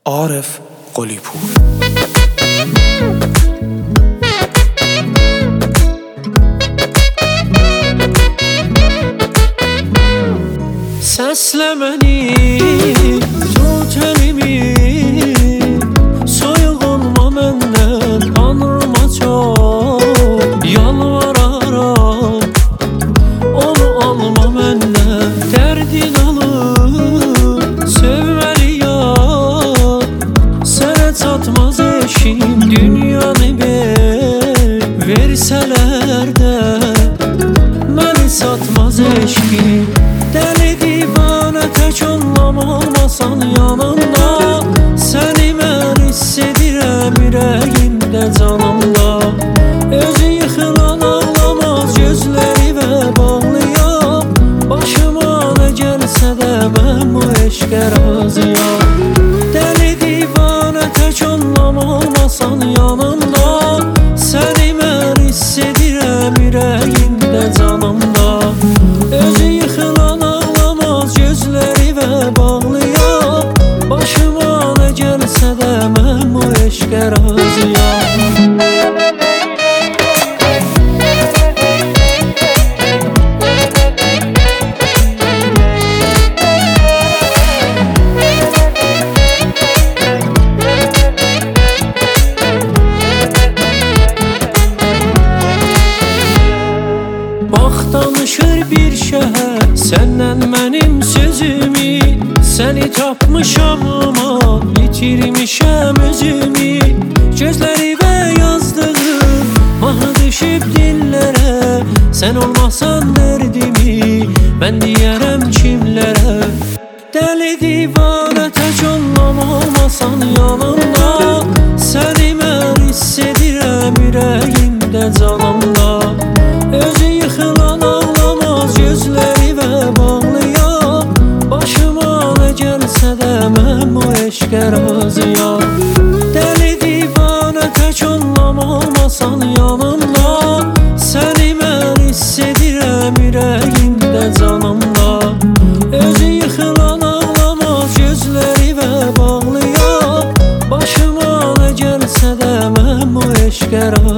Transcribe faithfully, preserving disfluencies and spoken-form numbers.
Arif Qolipur. Səslə məni, tut əlimi, soyuq olma məndən, tanrıma çox yalvararam. Onu alma məndən, dərdin alıb, sevməliyəm. Sənə çatmaz eşim, dünyanı ver, versələr də məni satmaz eşkim. Dəli divanə tək olmamasan yanımda, səni mən hiss edirəm ürəyimdə, canımda. Özü yıxılan ağlamaz gözləri və bağlıyam, başıma nə gəlsə də mən bu eşqə razıyam. Dəli divanə tək olmamasan yanımda, səni mən hiss edirəm ürəyimdə, canımda. Özü yıxılan gözləri və bağlıyam, başıma nə gəlsə də mən bu eşqə razıyam. Bax danışır bir şəhər səndən mənim sözümü, səni tapmışam amma itirmişəm özümü. Gözləri və yazdığım mahnı düşüb dillərə, sən olmasan dərdimi mən deyərəm kimlərə. Dəli divanə tək olmamasan yanımda, səni mən hiss edirəm ürəyimdə, canımda. Özü yıxılan ağlamaz gözləri və bağlıyam, başıma nə gəlsə də mən bu eşqə razıyam. Dəli divanə tək olmamasan yanımda, səni mən hiss edirəm ürəyimdə, canımda. Özü yıxılan ağlamaz gözləri və bağlıyam, başıma nə gəlsə də mən bu eşqə razıyam.